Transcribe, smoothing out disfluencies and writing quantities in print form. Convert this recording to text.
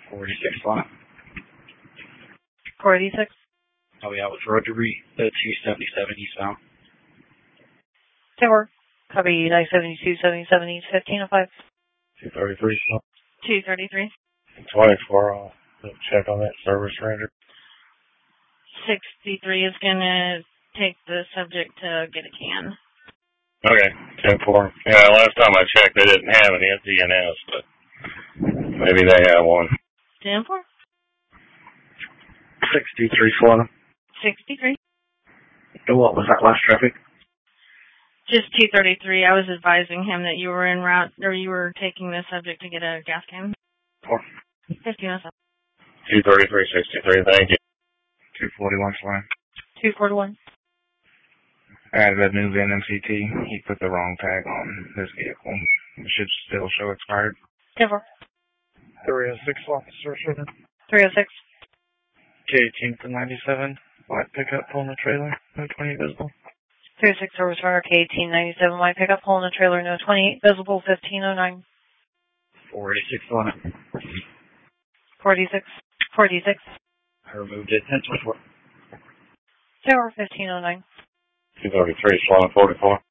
46 line. 486. Oh yeah, with Rotary, 277 eastbound. Tower. Copy 972, 77 East, 1505. 233. 233. 24, check on that service ranger. 63 is going to take the subject to get a can. Okay, 10-4. Yeah, last time I checked, they didn't have any at DNS, but maybe they have one. 10-4. 63 Florida. 63. What was that last traffic? Just 233. I was advising him that you were en route, or you were taking the subject to get a gas can. 1507. 233-63, thank you. 241 Florida. 241. As a new VIN MCT, he put the wrong tag on this vehicle. It should still show expired. 10-4. 306 officer shooter. 306. K18 to 97. White pickup pulling the trailer. No 20 visible. 306 service runner K1897. White pickup pulling the trailer. No 28 visible. 1509. 486 on it. 46. 46. I removed it. 1024. Tower 1509. 233, Swan 44.